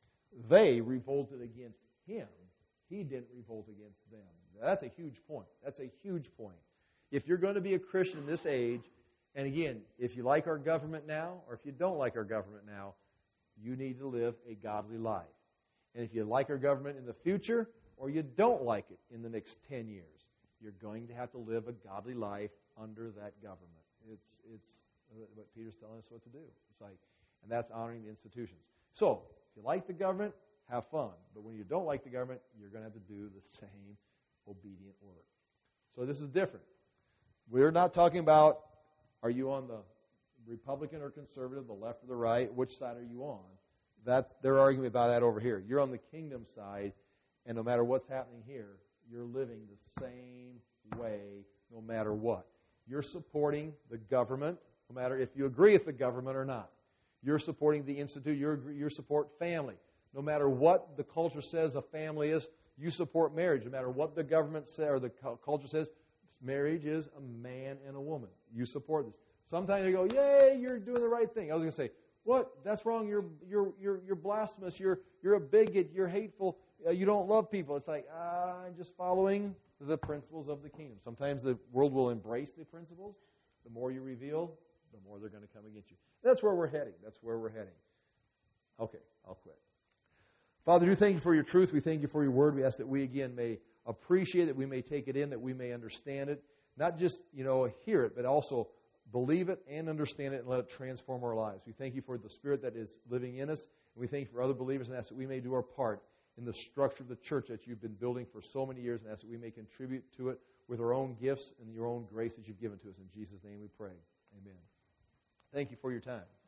they revolted against Him. He didn't revolt against them. That's a huge point. That's a huge point. If you're going to be a Christian in this age, and again, if you like our government now, or if you don't like our government now, you need to live a godly life. And if you like our government in the future, or you don't like it in the next 10 years, you're going to have to live a godly life under that government. It's what Peter's telling us what to do. It's like, and that's honoring the institutions. So, if you like the government, have fun. But when you don't like the government, you're going to have to do the same obedient work. So this is different. We're not talking about, are you on the Republican or conservative, the left or the right? Which side are you on? They're arguing about that over here. You're on the kingdom side, and no matter what's happening here, you're living the same way no matter what. You're supporting the government, no matter if you agree with the government or not. You're supporting the institute. You support family. No matter what the culture says a family is, you support marriage. No matter what the government says or the culture says, marriage is a man and a woman. You support this. Sometimes you go, yay, you're doing the right thing. I was going to say, what? That's wrong. You're blasphemous. You're a bigot. You're hateful. you don't love people. It's like, I'm just following the principles of the kingdom. Sometimes the world will embrace the principles. The more you reveal, the more they're going to come against you. That's where we're heading. That's where we're heading. Okay, I'll quit. Father, we thank you for your truth. We thank you for your word. We ask that we, again, may appreciate it, we may take it in, that we may understand it. Not just, hear it, but also believe it and understand it and let it transform our lives. We thank you for the Spirit that is living in us. And we thank you for other believers and ask that we may do our part in the structure of the church that you've been building for so many years, and ask that we may contribute to it with our own gifts and your own grace that you've given to us. In Jesus' name we pray. Amen. Thank you for your time.